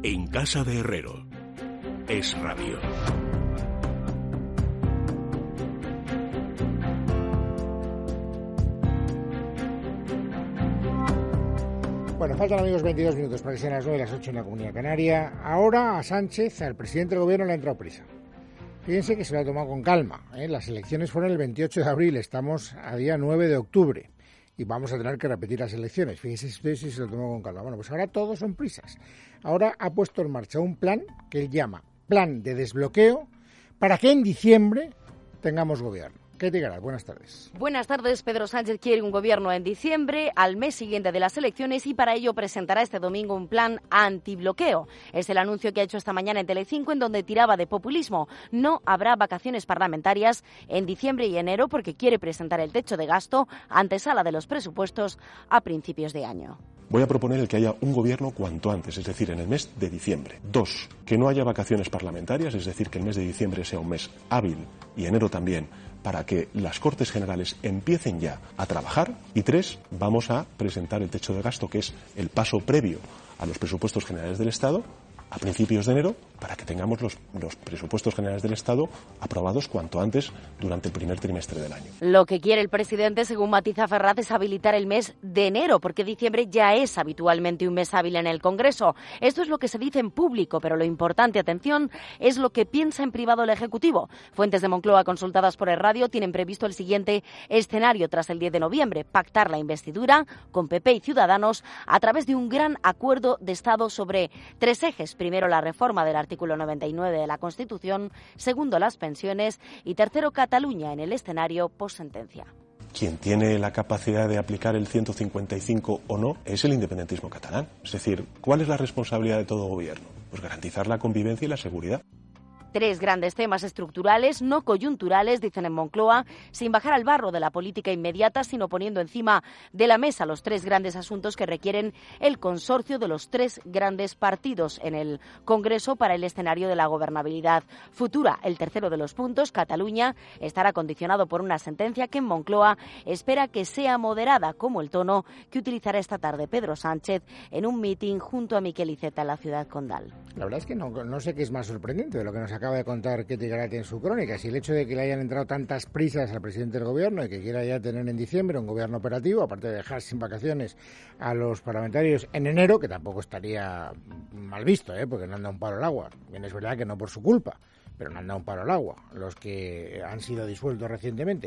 En casa de Herrero. Es Radio. Bueno, faltan, amigos, 22 minutos para que sean las 9 de las 8 en la Comunidad Canaria. Ahora a Sánchez, al presidente del gobierno, le ha entrado prisa. Fíjense que se lo ha tomado con calma, ¿eh? Las elecciones fueron el 28 de abril, estamos a día 9 de octubre y vamos a tener que repetir las elecciones. Fíjense ustedes si se lo tomó con calma. Bueno, pues ahora todos son prisas. Ahora ha puesto en marcha un plan que él llama Plan de Desbloqueo para que en diciembre tengamos gobierno. ¿Qué te dirás? Buenas tardes. Buenas tardes. Pedro Sánchez quiere un gobierno en diciembre, al mes siguiente de las elecciones, y para ello presentará este domingo un plan antibloqueo. Es el anuncio que ha hecho esta mañana en Telecinco, en donde tiraba de populismo. No habrá vacaciones parlamentarias en diciembre y enero porque quiere presentar el techo de gasto, antesala de los presupuestos, a principios de año. Voy a proponer el que haya un gobierno cuanto antes, es decir, en el mes de diciembre. 2, que no haya vacaciones parlamentarias, es decir, que el mes de diciembre sea un mes hábil y enero también, para que las Cortes Generales empiecen ya a trabajar. Y 3, vamos a presentar el techo de gasto, que es el paso previo a los presupuestos generales del Estado, a principios de enero, para que tengamos los presupuestos generales del Estado aprobados cuanto antes durante el primer trimestre del año. Lo que quiere el presidente, según matiza Ferraz, es habilitar el mes de enero, porque diciembre ya es habitualmente un mes hábil en el Congreso. Esto es lo que se dice en público, pero lo importante, atención, es lo que piensa en privado el Ejecutivo. Fuentes de Moncloa consultadas por el Radio tienen previsto el siguiente escenario tras el 10 de noviembre, pactar la investidura con PP y Ciudadanos a través de un gran acuerdo de Estado sobre 3 ejes. Primero, la reforma del artículo 99 de la Constitución. Segundo, las pensiones. Y tercero, Cataluña en el escenario postsentencia. Quien tiene la capacidad de aplicar el 155 o no es el independentismo catalán. Es decir, ¿cuál es la responsabilidad de todo gobierno? Pues garantizar la convivencia y la seguridad. 3 grandes temas estructurales, no coyunturales, dicen en Moncloa, sin bajar al barro de la política inmediata, sino poniendo encima de la mesa los 3 grandes asuntos que requieren el consorcio de los 3 grandes partidos en el Congreso para el escenario de la gobernabilidad futura. El tercero de los puntos, Cataluña, estará condicionado por una sentencia que en Moncloa espera que sea moderada, como el tono que utilizará esta tarde Pedro Sánchez en un mitin junto a Miquel Iceta en la ciudad condal. La verdad es que no sé qué es más sorprendente de lo que nos acaba de contar Ketty Garate en su crónica, si el hecho de que le hayan entrado tantas prisas al presidente del gobierno y que quiera ya tener en diciembre un gobierno operativo, aparte de dejar sin vacaciones a los parlamentarios en enero, que tampoco estaría mal visto, porque no han dado un palo al agua. Bien, es verdad que no por su culpa, pero no han dado un palo al agua los que han sido disueltos recientemente.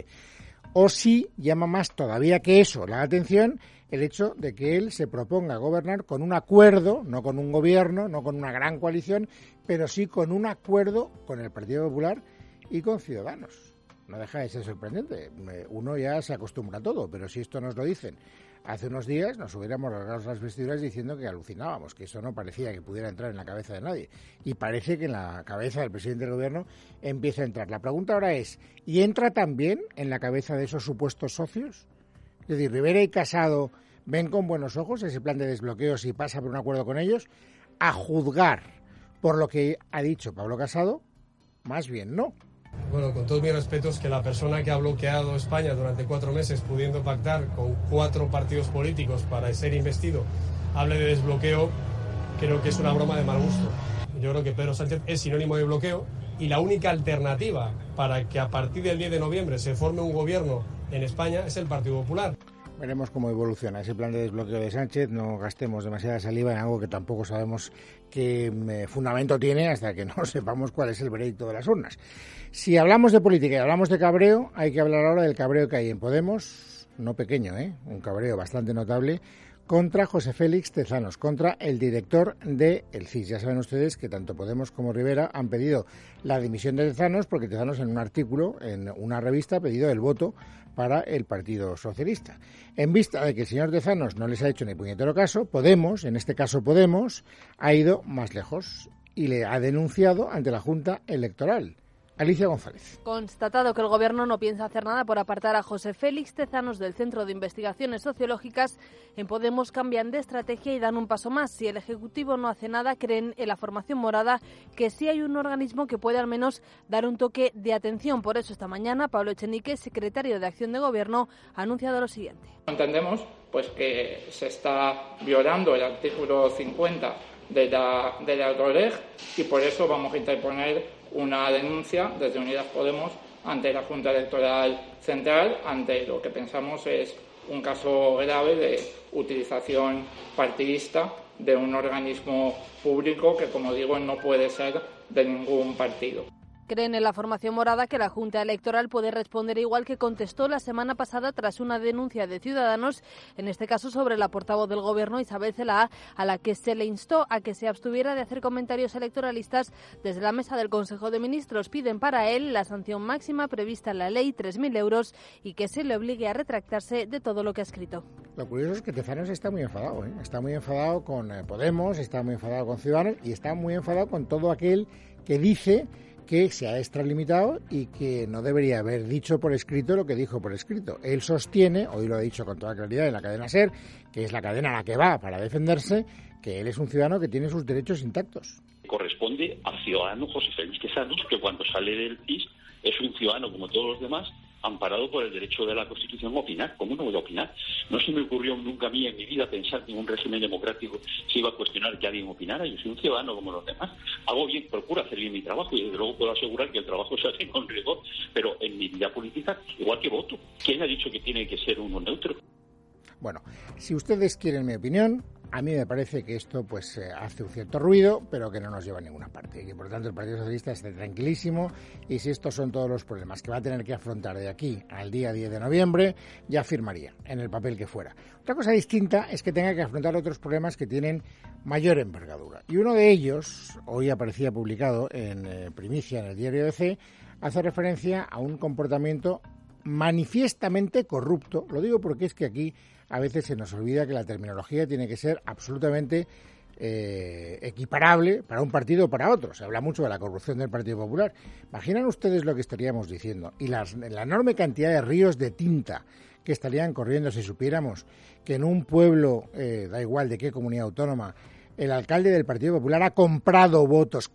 O sí llama más todavía que eso la atención el hecho de que él se proponga gobernar con un acuerdo, no con un gobierno, no con una gran coalición, pero sí con un acuerdo con el Partido Popular y con Ciudadanos. No deja de ser sorprendente. Uno ya se acostumbra a todo, pero si esto nos lo dicen hace unos días, nos hubiéramos rasgado las vestiduras diciendo que alucinábamos, que eso no parecía que pudiera entrar en la cabeza de nadie. Y parece que en la cabeza del presidente del gobierno empieza a entrar. La pregunta ahora es, ¿y entra también en la cabeza de esos supuestos socios? Es decir, Rivera y Casado ven con buenos ojos ese plan de desbloqueo si pasa por un acuerdo con ellos. A juzgar por lo que ha dicho Pablo Casado, más bien no. Bueno, con todos mis respetos, que la persona que ha bloqueado España durante 4 meses, pudiendo pactar con 4 partidos políticos para ser investido, hable de desbloqueo, creo que es una broma de mal gusto. Yo creo que Pedro Sánchez es sinónimo de bloqueo y la única alternativa para que a partir del 10 de noviembre se forme un gobierno en España es el Partido Popular. Veremos cómo evoluciona ese plan de desbloqueo de Sánchez. No gastemos demasiada saliva en algo que tampoco sabemos qué fundamento tiene hasta que no sepamos cuál es el veredicto de las urnas. Si hablamos de política y hablamos de cabreo, hay que hablar ahora del cabreo que hay en Podemos, no pequeño, un cabreo bastante notable, contra José Félix Tezanos, contra el director del CIS. Ya saben ustedes que tanto Podemos como Rivera han pedido la dimisión de Tezanos porque Tezanos en un artículo, en una revista, ha pedido el voto para el Partido Socialista. En vista de que el señor Tezanos no les ha hecho ni puñetero caso, Podemos, en este caso Podemos, ha ido más lejos y le ha denunciado ante la Junta Electoral. Alicia González. Constatado que el Gobierno no piensa hacer nada por apartar a José Félix Tezanos del Centro de Investigaciones Sociológicas, en Podemos cambian de estrategia y dan un paso más. Si el Ejecutivo no hace nada, creen en la formación morada que sí hay un organismo que puede al menos dar un toque de atención. Por eso esta mañana Pablo Echenique, secretario de Acción de Gobierno, ha anunciado lo siguiente. Entendemos que se está violando el artículo 50 de la Euroreg, y por eso vamos a interponer una denuncia desde Unidas Podemos ante la Junta Electoral Central, ante lo que pensamos es un caso grave de utilización partidista de un organismo público que, como digo, no puede ser de ningún partido. Creen en la formación morada que la Junta Electoral puede responder igual que contestó la semana pasada tras una denuncia de Ciudadanos, en este caso sobre la portavoz del Gobierno, Isabel Celaá, a la que se le instó a que se abstuviera de hacer comentarios electoralistas desde la mesa del Consejo de Ministros. Piden para él la sanción máxima prevista en la ley, 3.000 euros, y que se le obligue a retractarse de todo lo que ha escrito. Lo curioso es que Tezanos está muy enfadado, ¿eh? Está muy enfadado con Podemos, está muy enfadado con Ciudadanos y está muy enfadado con todo aquel que dice que se ha extralimitado y que no debería haber dicho por escrito lo que dijo por escrito. Él sostiene, hoy lo ha dicho con toda claridad en la cadena SER, que es la cadena a la que va para defenderse, que él es un ciudadano que tiene sus derechos intactos. Corresponde al ciudadano José Félix Tezanos, que cuando sale del PIS es un ciudadano como todos los demás, amparado por el derecho de la Constitución a opinar. ¿Cómo no voy a opinar? No se me ocurrió nunca a mí en mi vida pensar que en un régimen democrático se iba a cuestionar que alguien opinara. Yo soy un ciudadano como los demás. Hago bien, procuro hacer bien mi trabajo y desde luego puedo asegurar que el trabajo se hace con rigor, pero en mi vida política, igual que voto. ¿Quién ha dicho que tiene que ser uno neutro? Bueno, si ustedes quieren mi opinión, a mí me parece que esto pues hace un cierto ruido, pero que no nos lleva a ninguna parte. Y que por tanto el Partido Socialista esté tranquilísimo, y si estos son todos los problemas que va a tener que afrontar de aquí al día 10 de noviembre, ya firmaría en el papel que fuera. Otra cosa distinta es que tenga que afrontar otros problemas que tienen mayor envergadura. Y uno de ellos, hoy aparecía publicado en primicia en el diario ABC, hace referencia a un comportamiento manifiestamente corrupto. Lo digo porque es que aquí a veces se nos olvida que la terminología tiene que ser absolutamente equiparable para un partido o para otro. Se habla mucho de la corrupción del Partido Popular. ¿Imaginan ustedes lo que estaríamos diciendo? Y la enorme cantidad de ríos de tinta que estarían corriendo si supiéramos que en un pueblo, da igual de qué comunidad autónoma, el alcalde del Partido Popular ha comprado votos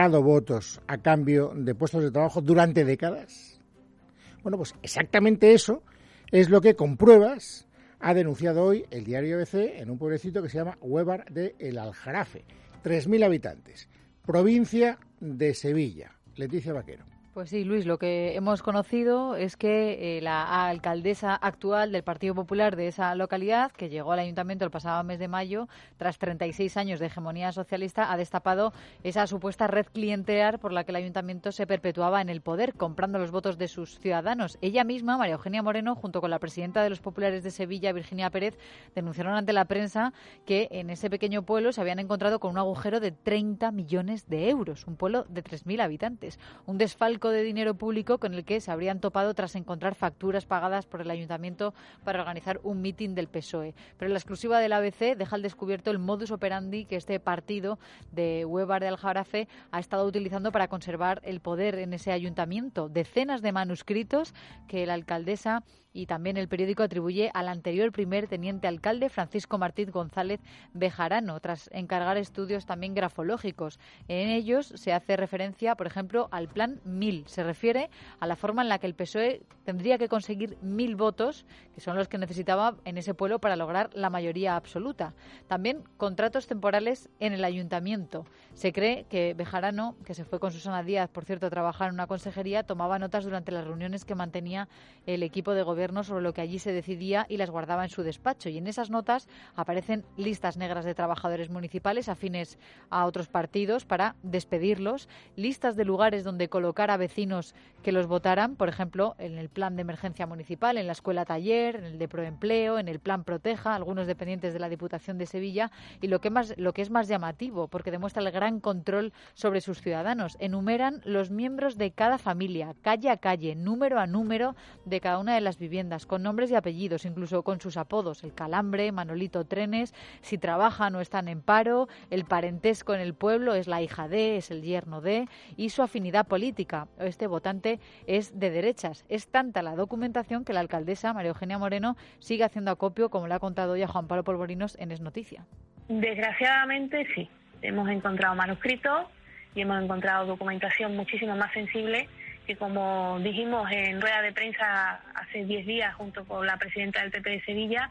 a cambio de puestos de trabajo durante décadas. Bueno, pues exactamente eso es lo que con pruebas ha denunciado hoy el diario ABC en un pueblecito que se llama Huévar de El Aljarafe. 3.000 habitantes. Provincia de Sevilla. Leticia Vaquero. Pues sí, Luis, lo que hemos conocido es que la alcaldesa actual del Partido Popular de esa localidad, que llegó al ayuntamiento el pasado mes de mayo, tras 36 años de hegemonía socialista, ha destapado esa supuesta red clientelar por la que el ayuntamiento se perpetuaba en el poder, comprando los votos de sus ciudadanos. Ella misma, María Eugenia Moreno, junto con la presidenta de los populares de Sevilla, Virginia Pérez, denunciaron ante la prensa que en ese pequeño pueblo se habían encontrado con un agujero de 30 millones de euros, un pueblo de 3.000 habitantes, un desfalco de dinero público con el que se habrían topado tras encontrar facturas pagadas por el ayuntamiento para organizar un mitin del PSOE. Pero la exclusiva del ABC deja al descubierto el modus operandi que este partido de Huévar de Aljarafe ha estado utilizando para conservar el poder en ese ayuntamiento. Decenas de manuscritos que la alcaldesa y también el periódico atribuye al anterior primer teniente alcalde Francisco Martín González Bejarano, tras encargar estudios también grafológicos. En ellos se hace referencia, por ejemplo, al Plan 1000. Se refiere a la forma en la que el PSOE tendría que conseguir 1.000 votos, que son los que necesitaba en ese pueblo para lograr la mayoría absoluta. También contratos temporales en el ayuntamiento. Se cree que Bejarano, que se fue con Susana Díaz, por cierto, a trabajar en una consejería, tomaba notas durante las reuniones que mantenía el equipo de gobierno sobre lo que allí se decidía y las guardaba en su despacho. Y en esas notas aparecen listas negras de trabajadores municipales afines a otros partidos para despedirlos, listas de lugares donde colocar a vecinos que los votaran, por ejemplo, en el plan de emergencia municipal, en la escuela taller, en el de proempleo, en el plan Proteja, algunos dependientes de la Diputación de Sevilla. Y lo que es más llamativo, porque demuestra el gran control sobre sus ciudadanos, enumeran los miembros de cada familia, calle a calle, número a número de cada una de las viviendas, con nombres y apellidos, incluso con sus apodos: el Calambre, Manolito Trenes, si trabajan o están en paro, el parentesco en el pueblo, es la hija de, es el yerno de, y su afinidad política. Este votante es de derechas. Es tanta la documentación que la alcaldesa María Eugenia Moreno sigue haciendo acopio, como le ha contado hoy a Juan Pablo Polvorinos en Es Noticia. Desgraciadamente sí, hemos encontrado manuscritos y hemos encontrado documentación muchísimo más sensible que, como dijimos en rueda de prensa hace 10 días junto con la presidenta del PP de Sevilla,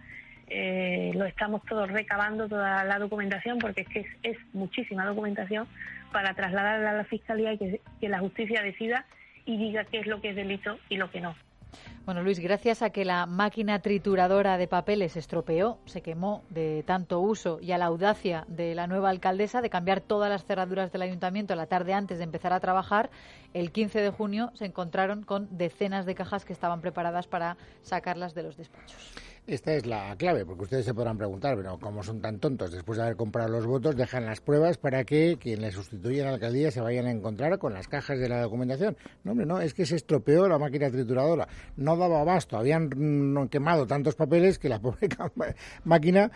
lo estamos todos recabando, toda la documentación, porque es que es muchísima documentación para trasladarla a la Fiscalía y que la justicia decida y diga qué es lo que es delito y lo que no. Bueno, Luis, gracias a que la máquina trituradora de papeles se estropeó, se quemó de tanto uso, y a la audacia de la nueva alcaldesa de cambiar todas las cerraduras del ayuntamiento la tarde antes de empezar a trabajar, el 15 de junio se encontraron con decenas de cajas que estaban preparadas para sacarlas de los despachos. Esta es la clave, porque ustedes se podrán preguntar, pero como son tan tontos, después de haber comprado los votos, dejan las pruebas para que quien les sustituya en la alcaldía se vayan a encontrar con las cajas de la documentación. No, hombre, no, es que se estropeó la máquina trituradora. No daba abasto, habían quemado tantos papeles que la pobre máquina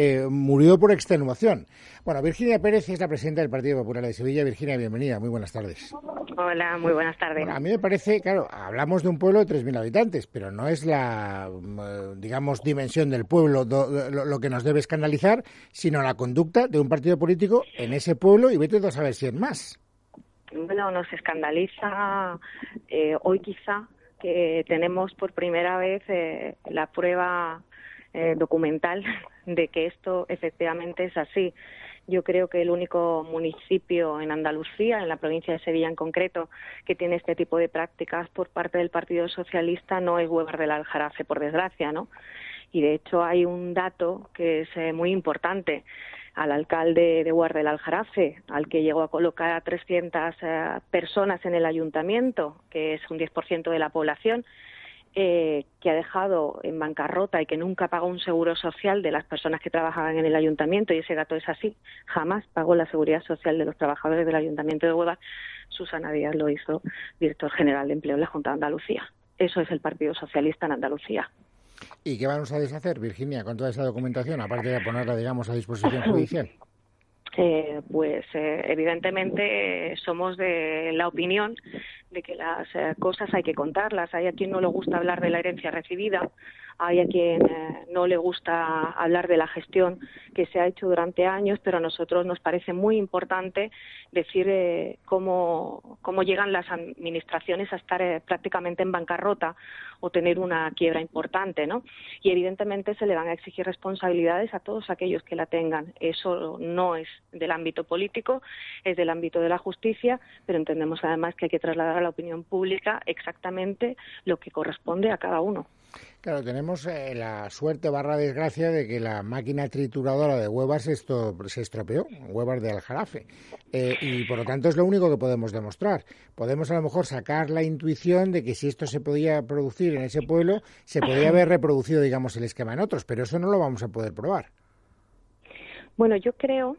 murió por extenuación. Bueno, Virginia Pérez es la presidenta del Partido Popular de Sevilla. Virginia, bienvenida, muy buenas tardes. Hola, muy buenas tardes. Bueno, a mí me parece, claro, hablamos de un pueblo de 3.000 habitantes, pero no es la, digamos, dimensión del pueblo lo que nos debe escandalizar, sino la conducta de un partido político en ese pueblo, y vete a saber si es más. Bueno, nos escandaliza hoy quizá que tenemos por primera vez la prueba documental de que esto efectivamente es así. Yo creo que el único municipio en Andalucía, en la provincia de Sevilla en concreto, que tiene este tipo de prácticas por parte del Partido Socialista no es Huevar del Aljarafe, por desgracia, ¿no? Y de hecho hay un dato que es muy importante. Al alcalde de Huevar del Aljarafe, al que llegó a colocar a 300 personas en el ayuntamiento, que es un 10% de la población, que ha dejado en bancarrota y que nunca pagó un seguro social de las personas que trabajaban en el ayuntamiento, y ese dato es así, jamás pagó la seguridad social de los trabajadores del ayuntamiento de Huelva. Susana Díaz lo hizo director general de empleo en la Junta de Andalucía. Eso es el Partido Socialista en Andalucía. ¿Y qué van ustedes a hacer, Virginia, con toda esa documentación, aparte de ponerla, digamos, a disposición judicial? Evidentemente somos de la opinión de que las cosas hay que contarlas. Hay a quien no le gusta hablar de la herencia recibida, hay a quien no le gusta hablar de la gestión que se ha hecho durante años, pero a nosotros nos parece muy importante decir cómo llegan las administraciones a estar prácticamente en bancarrota o tener una quiebra importante, ¿no? Y evidentemente se le van a exigir responsabilidades a todos aquellos que la tengan. Eso no es del ámbito político, es del ámbito de la justicia, pero entendemos además que hay que trasladar a la opinión pública exactamente lo que corresponde a cada uno. Claro, tenemos la suerte / desgracia de que la máquina trituradora de Huevar se estropeó, Huevar de Aljarafe, y por lo tanto es lo único que podemos demostrar. Podemos a lo mejor sacar la intuición de que si esto se podía producir en ese pueblo, se podía haber reproducido, digamos, el esquema en otros, pero eso no lo vamos a poder probar. Bueno, yo creo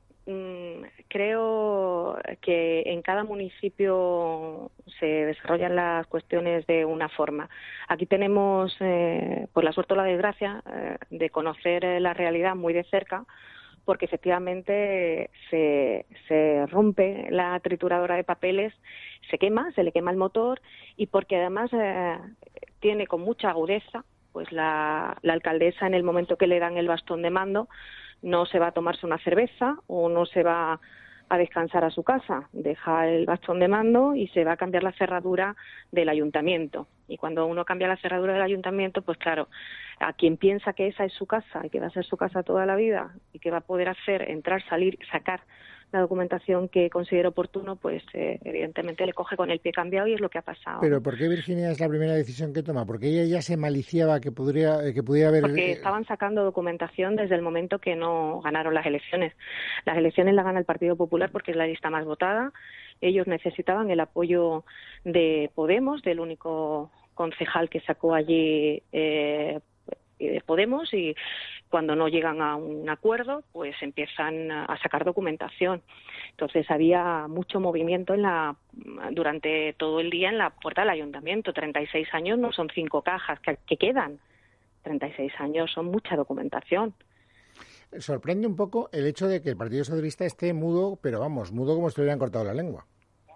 que en cada municipio se desarrollan las cuestiones de una forma. Aquí tenemos, por la suerte o la desgracia, de conocer la realidad muy de cerca, porque efectivamente se rompe la trituradora de papeles, se le quema el motor, y porque además tiene con mucha agudeza, pues la alcaldesa, en el momento que le dan el bastón de mando, no se va a tomarse una cerveza o no se va a descansar a su casa, deja el bastón de mando y se va a cambiar la cerradura del ayuntamiento. Y cuando uno cambia la cerradura del ayuntamiento, pues claro, a quien piensa que esa es su casa y que va a ser su casa toda la vida y que va a poder hacer, entrar, salir, sacar la documentación que considere oportuno, pues evidentemente le coge con el pie cambiado, y es lo que ha pasado. ¿Pero por qué Virginia es la primera decisión que toma? ¿Porque ella ya se maliciaba que pudiera haber...? Porque estaban sacando documentación desde el momento que no ganaron las elecciones. Las elecciones las gana el Partido Popular porque es la lista más votada. Ellos necesitaban el apoyo de Podemos, del único concejal que sacó allí de Podemos, y cuando no llegan a un acuerdo, pues empiezan a sacar documentación. Entonces había mucho movimiento durante todo el día en la puerta del ayuntamiento. 36 años no son 5 cajas que quedan. 36 años son mucha documentación. Sorprende un poco el hecho de que el Partido Socialista esté mudo, pero vamos, mudo como si le hubieran cortado la lengua.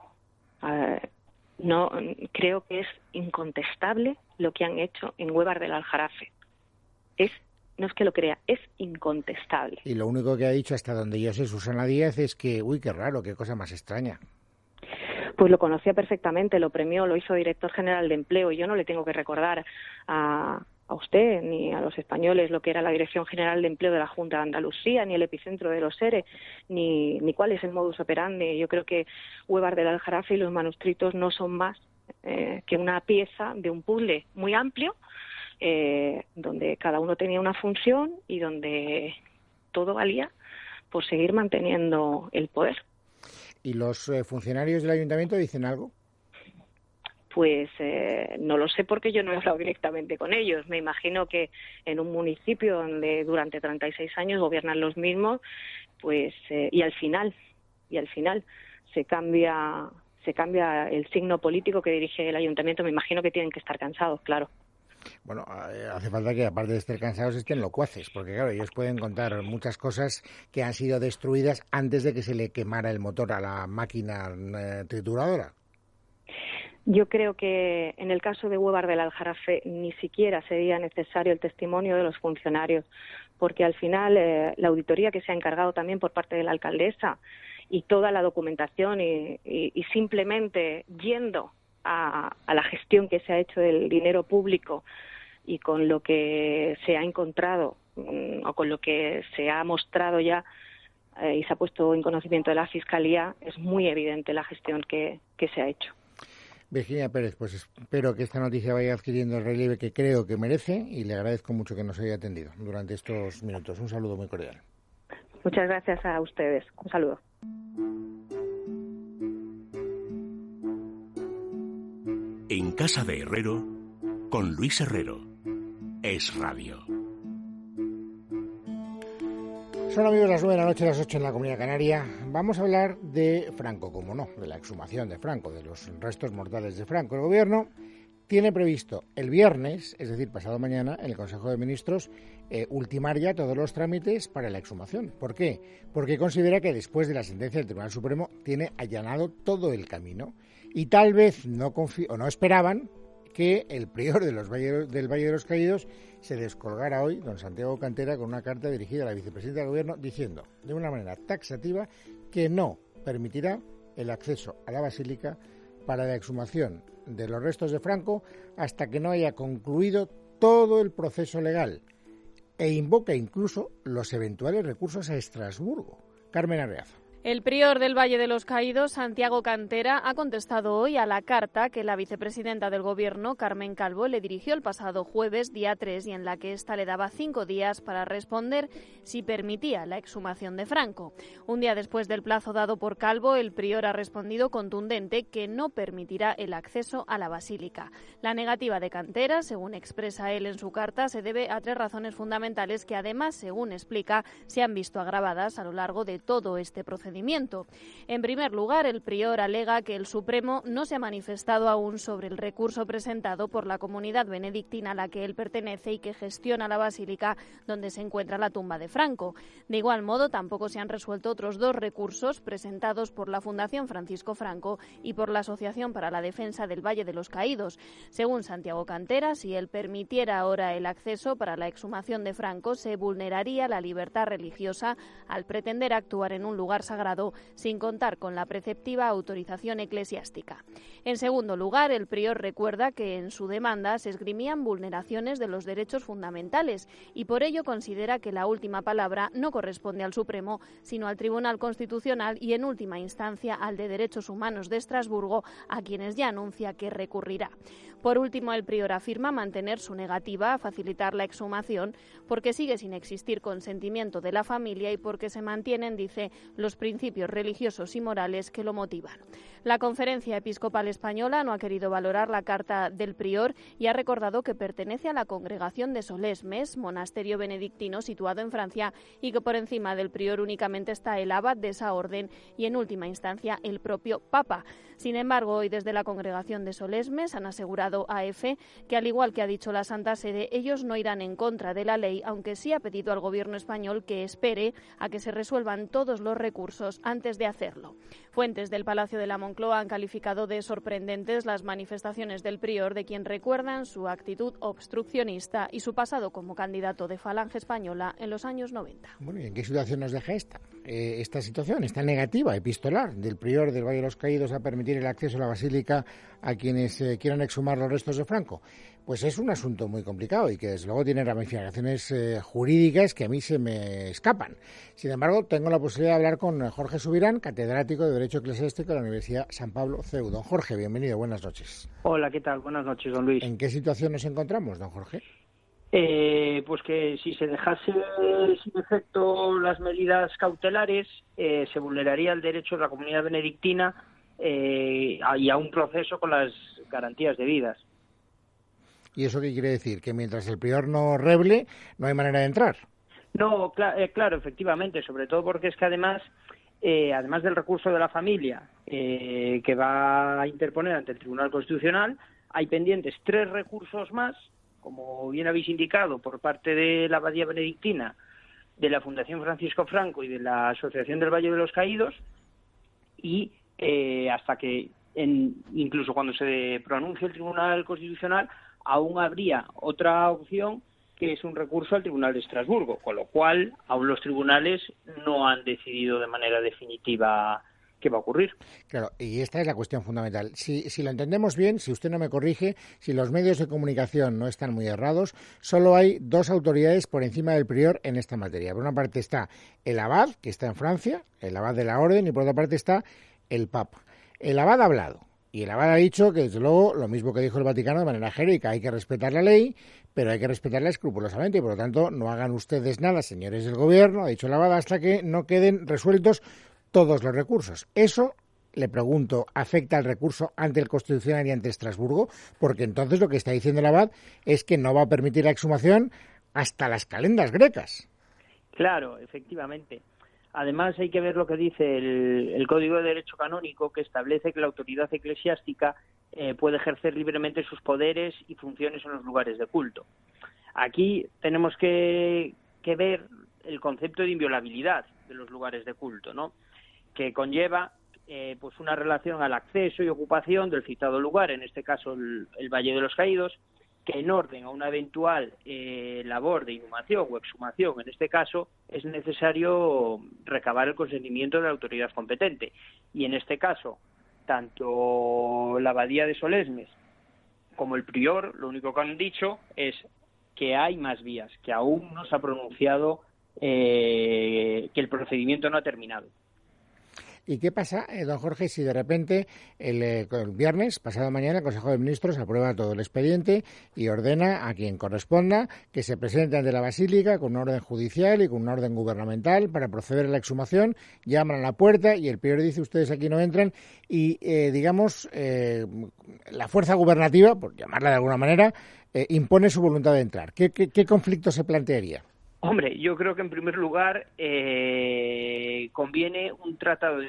No, creo que es incontestable lo que han hecho en Huevar del Aljarafe. No es que lo crea, es incontestable. Y lo único que ha dicho, hasta donde yo sé, Susana Díaz, es que, uy, qué raro, qué cosa más extraña. Pues lo conocía perfectamente, lo premió, lo hizo director general de empleo, y yo no le tengo que recordar a usted ni a los españoles lo que era la Dirección General de Empleo de la Junta de Andalucía, ni el epicentro de los ERE, ni cuál es el modus operandi. Yo creo que Huevar del Aljarafe y los manuscritos no son más que una pieza de un puzzle muy amplio, donde cada uno tenía una función y donde todo valía por seguir manteniendo el poder. ¿Y los funcionarios del ayuntamiento dicen algo? Pues no lo sé porque yo no he hablado directamente con ellos. Me imagino que en un municipio donde durante 36 años gobiernan los mismos, pues y al final se cambia el signo político que dirige el ayuntamiento. Me imagino que tienen que estar cansados, claro. Bueno, hace falta que aparte de estar cansados estén locuaces, porque claro, ellos pueden contar muchas cosas que han sido destruidas antes de que se le quemara el motor a la máquina trituradora. Yo creo que en el caso de Huevar del Aljarafe ni siquiera sería necesario el testimonio de los funcionarios, porque al final la auditoría que se ha encargado también por parte de la alcaldesa y toda la documentación y simplemente yendo a la gestión que se ha hecho del dinero público y con lo que se ha encontrado o con lo que se ha mostrado ya y se ha puesto en conocimiento de la Fiscalía, es muy evidente la gestión que se ha hecho. Virginia Pérez, pues espero que esta noticia vaya adquiriendo el relieve que creo que merece y le agradezco mucho que nos haya atendido durante estos minutos. Un saludo muy cordial. Muchas gracias a ustedes. Un saludo. En Casa de Herrero, con Luis Herrero. Es Radio. Son, amigos, las 9 de la noche, las 8 en la Comunidad Canaria. Vamos a hablar de Franco, como no, de la exhumación de Franco, de los restos mortales de Franco. El Gobierno tiene previsto el viernes, es decir, pasado mañana, en el Consejo de Ministros, ultimar ya todos los trámites para la exhumación. ¿Por qué? Porque considera que después de la sentencia del Tribunal Supremo tiene allanado todo el camino y tal vez no esperaban que el prior del Valle de los Caídos se descolgara hoy, don Santiago Cantera, con una carta dirigida a la vicepresidenta del Gobierno diciendo de una manera taxativa que no permitirá el acceso a la Basílica para la exhumación de los restos de Franco hasta que no haya concluido todo el proceso legal e invoca incluso los eventuales recursos a Estrasburgo. Carmen Arreaza. El prior del Valle de los Caídos, Santiago Cantera, ha contestado hoy a la carta que la vicepresidenta del Gobierno, Carmen Calvo, le dirigió el pasado jueves, día 3, y en la que ésta le daba 5 días para responder si permitía la exhumación de Franco. Un día después del plazo dado por Calvo, el prior ha respondido contundente que no permitirá el acceso a la Basílica. La negativa de Cantera, según expresa él en su carta, se debe a 3 razones fundamentales que además, según explica, se han visto agravadas a lo largo de todo este procedimiento. En primer lugar, el prior alega que el Supremo no se ha manifestado aún sobre el recurso presentado por la comunidad benedictina a la que él pertenece y que gestiona la basílica donde se encuentra la tumba de Franco. De igual modo, tampoco se han resuelto otros 2 recursos presentados por la Fundación Francisco Franco y por la Asociación para la Defensa del Valle de los Caídos. Según Santiago Cantera, si él permitiera ahora el acceso para la exhumación de Franco, se vulneraría la libertad religiosa al pretender actuar en un lugar sagrado sin contar con la preceptiva autorización eclesiástica. En segundo lugar, el prior recuerda que en su demanda se esgrimían vulneraciones de los derechos fundamentales y por ello considera que la última palabra no corresponde al Supremo, sino al Tribunal Constitucional y en última instancia al de Derechos Humanos de Estrasburgo, a quienes ya anuncia que recurrirá. Por último, el prior afirma mantener su negativa a facilitar la exhumación porque sigue sin existir consentimiento de la familia y porque se mantienen, dice, los principios religiosos y morales que lo motivan. La Conferencia Episcopal Española no ha querido valorar la carta del prior y ha recordado que pertenece a la congregación de Solesmes, monasterio benedictino situado en Francia, y que por encima del prior únicamente está el abad de esa orden y en última instancia el propio Papa. Sin embargo, hoy desde la congregación de Solesmes han asegurado a EFE que, al igual que ha dicho la Santa Sede, ellos no irán en contra de la ley, aunque sí ha pedido al Gobierno español que espere a que se resuelvan todos los recursos antes de hacerlo. Fuentes del Palacio de la Moncloa han calificado de sorprendentes las manifestaciones del prior, de quien recuerdan su actitud obstruccionista y su pasado como candidato de Falange Española en los años 90. Bueno, ¿y en qué situación nos deja esta situación, esta negativa epistolar del prior del Valle de los Caídos a permitir el acceso a la Basílica a quienes quieran exhumar los restos de Franco? pues es un asunto muy complicado y que desde luego tiene ramificaciones jurídicas que a mí se me escapan. Sin embargo, tengo la posibilidad de hablar con Jorge Subirán, catedrático de Derecho Eclesiástico de la Universidad San Pablo CEU. Don Jorge, bienvenido, buenas noches. Hola, ¿qué tal? Buenas noches, don Luis. ¿En qué situación nos encontramos, don Jorge? Pues que si se dejase sin efecto las medidas cautelares, se vulneraría el derecho de la comunidad benedictina y a un proceso con las garantías debidas. ¿Y eso qué quiere decir? ¿Que mientras el prior no reble, no hay manera de entrar? No, claro, efectivamente, sobre todo porque es que además del recurso de la familia que va a interponer ante el Tribunal Constitucional, hay pendientes 3 recursos más, como bien habéis indicado, por parte de la Abadía Benedictina, de la Fundación Francisco Franco y de la Asociación del Valle de los Caídos, y hasta que, incluso cuando se pronuncie el Tribunal Constitucional, aún habría otra opción, que es un recurso al Tribunal de Estrasburgo, con lo cual aún los tribunales no han decidido de manera definitiva qué va a ocurrir. Claro, y esta es la cuestión fundamental. Si lo entendemos bien, si usted no me corrige, si los medios de comunicación no están muy errados, solo hay 2 autoridades por encima del prior en esta materia. Por una parte está el abad, que está en Francia, el abad de la orden, y por otra parte está el Papa. El abad ha hablado. Y el abad ha dicho que, desde luego, lo mismo que dijo el Vaticano de manera genérica, hay que respetar la ley, pero hay que respetarla escrupulosamente y, por lo tanto, no hagan ustedes nada, señores del Gobierno, ha dicho el abad, hasta que no queden resueltos todos los recursos. Eso, le pregunto, ¿afecta al recurso ante el Constitucional y ante Estrasburgo? Porque entonces lo que está diciendo el abad es que no va a permitir la exhumación hasta las calendas grecas. Claro, efectivamente. Además, hay que ver lo que dice el Código de Derecho Canónico, que establece que la autoridad eclesiástica puede ejercer libremente sus poderes y funciones en los lugares de culto. Aquí tenemos que ver el concepto de inviolabilidad de los lugares de culto, ¿no?, que conlleva pues una relación al acceso y ocupación del citado lugar, en este caso el Valle de los Caídos, que en orden a una eventual labor de inhumación o exhumación, en este caso, es necesario recabar el consentimiento de la autoridad competente. Y en este caso, tanto la Abadía de Solesmes como el prior, lo único que han dicho es que hay más vías, que aún no se ha pronunciado, que el procedimiento no ha terminado. ¿Y qué pasa, don Jorge, si de repente el viernes, pasado mañana, el Consejo de Ministros aprueba todo el expediente y ordena a quien corresponda que se presente ante la Basílica con una orden judicial y con una orden gubernamental para proceder a la exhumación? Llaman a la puerta y el prior dice, ustedes aquí no entran, y la fuerza gubernativa, por llamarla de alguna manera, impone su voluntad de entrar. ¿Qué conflicto se plantearía? Hombre, yo creo que en primer lugar conviene un tratado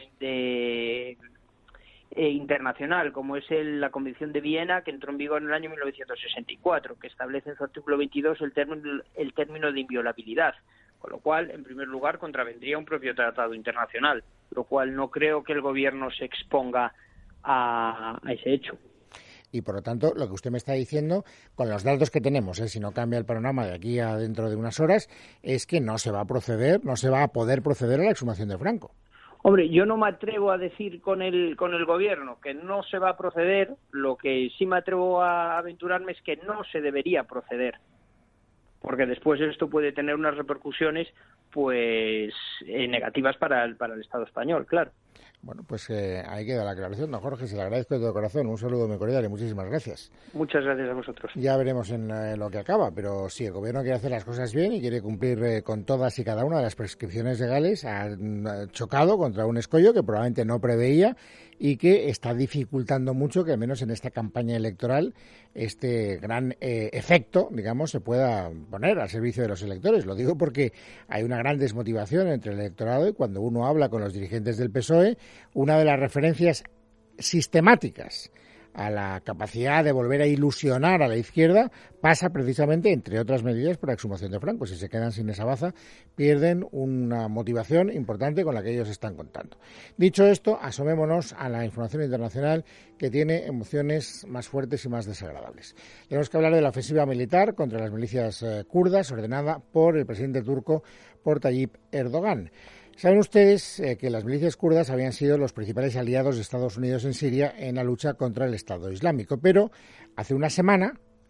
internacional, como es la Convención de Viena, que entró en vigor en el año 1964, que establece en su artículo 22 el término de inviolabilidad, con lo cual, en primer lugar, contravendría un propio tratado internacional, lo cual no creo que el Gobierno se exponga a ese hecho. Y, por lo tanto, lo que usted me está diciendo, con los datos que tenemos, si no cambia el panorama de aquí a dentro de unas horas, es que no se va a poder proceder a la exhumación de Franco. Hombre, yo no me atrevo a decir con el Gobierno que no se va a proceder. Lo que sí me atrevo a aventurarme es que no se debería proceder, porque después esto puede tener unas repercusiones pues negativas para el Estado español, claro. Bueno, pues ahí queda la aclaración, don Jorge, se le agradezco de todo corazón. Un saludo muy cordial y muchísimas gracias. Muchas gracias a vosotros. Ya veremos en lo que acaba, pero si el Gobierno quiere hacer las cosas bien y quiere cumplir con todas y cada una de las prescripciones legales, ha chocado contra un escollo que probablemente no preveía y que está dificultando mucho que al menos en esta campaña electoral este gran efecto, digamos, se pueda poner al servicio de los electores. Lo digo porque hay una gran desmotivación entre el electorado y cuando uno habla con los dirigentes del PSOE, una de las referencias sistemáticas a la capacidad de volver a ilusionar a la izquierda pasa precisamente, entre otras medidas, por la exhumación de Franco. Si se quedan sin esa baza, pierden una motivación importante con la que ellos están contando. Dicho esto, asomémonos a la información internacional, que tiene emociones más fuertes y más desagradables. Tenemos que hablar de la ofensiva militar contra las milicias kurdas ordenada por el presidente turco, por Tayyip Erdogan. Saben ustedes que las milicias kurdas habían sido los principales aliados de Estados Unidos en Siria en la lucha contra el Estado Islámico, pero hace una semana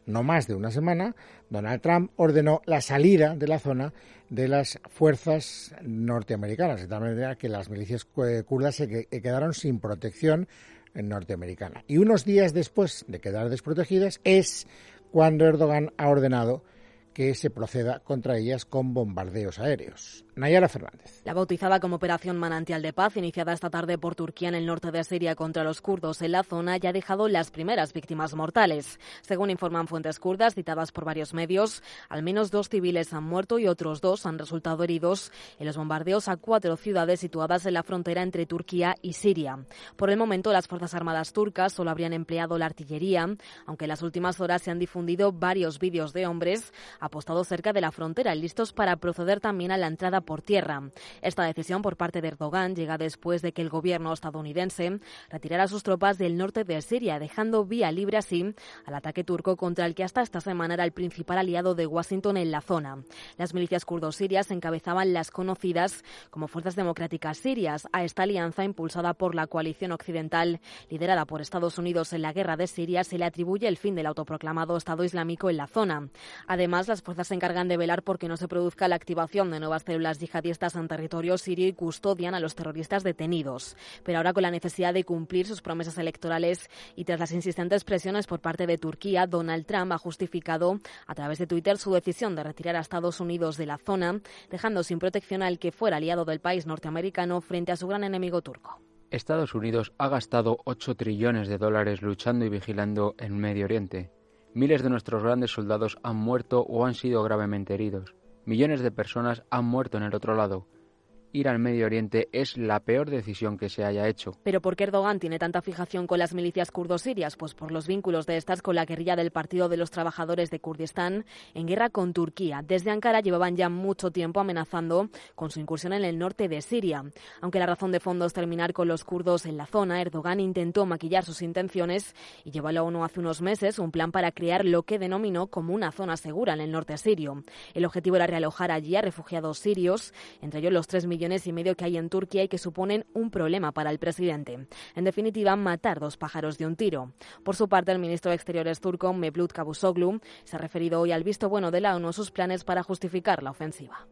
no más de una semana, Donald Trump ordenó la salida de la zona de las fuerzas norteamericanas, de tal manera que las milicias kurdas se quedaron sin protección norteamericana. Y unos días después de quedar desprotegidas es cuando Erdogan ha ordenado que se proceda contra ellas con bombardeos aéreos. Nayara Fernández. La bautizada como Operación Manantial de Paz, iniciada esta tarde por Turquía en el norte de Siria contra los kurdos en la zona, ya ha dejado las primeras víctimas mortales. Según informan fuentes kurdas citadas por varios medios, al menos 2 civiles han muerto y otros 2 han resultado heridos en los bombardeos a 4 ciudades situadas en la frontera entre Turquía y Siria. Por el momento, las Fuerzas Armadas turcas solo habrían empleado la artillería, aunque en las últimas horas se han difundido varios vídeos de hombres apostados cerca de la frontera y listos para proceder también a la entrada por tierra. Esta decisión por parte de Erdogan llega después de que el gobierno estadounidense retirara sus tropas del norte de Siria, dejando vía libre así al ataque turco contra el que hasta esta semana era el principal aliado de Washington en la zona. Las milicias kurdos sirias encabezaban las conocidas como Fuerzas Democráticas Sirias. A esta alianza, impulsada por la coalición occidental, liderada por Estados Unidos en la guerra de Siria, se le atribuye el fin del autoproclamado Estado Islámico en la zona. Además, las fuerzas se encargan de velar porque no se produzca la activación de nuevas células yihadistas en territorio sirio y custodian a los terroristas detenidos. Pero ahora, con la necesidad de cumplir sus promesas electorales y tras las insistentes presiones por parte de Turquía, Donald Trump ha justificado a través de Twitter su decisión de retirar a Estados Unidos de la zona, dejando sin protección al que fuera aliado del país norteamericano frente a su gran enemigo turco. Estados Unidos ha gastado $8 trillones luchando y vigilando en Medio Oriente. Miles de nuestros grandes soldados han muerto o han sido gravemente heridos. Millones de personas han muerto en el otro lado. Ir al Medio Oriente es la peor decisión que se haya hecho. ¿Pero por qué Erdogan tiene tanta fijación con las milicias kurdo-sirias? Pues por los vínculos de estas con la guerrilla del Partido de los Trabajadores de Kurdistán en guerra con Turquía. Desde Ankara llevaban ya mucho tiempo amenazando con su incursión en el norte de Siria. Aunque la razón de fondo es terminar con los kurdos en la zona, Erdogan intentó maquillar sus intenciones y llevó a la ONU hace unos meses un plan para crear lo que denominó como una zona segura en el norte sirio. El objetivo era realojar allí a refugiados sirios, entre ellos los 3,5 millones que hay en Turquía y que suponen un problema para el presidente. En definitiva, matar 2 pájaros de un tiro. Por su parte, el ministro de Exteriores turco, Mevlut Cavusoglu, se ha referido hoy al visto bueno de la ONU a sus planes para justificar la ofensiva.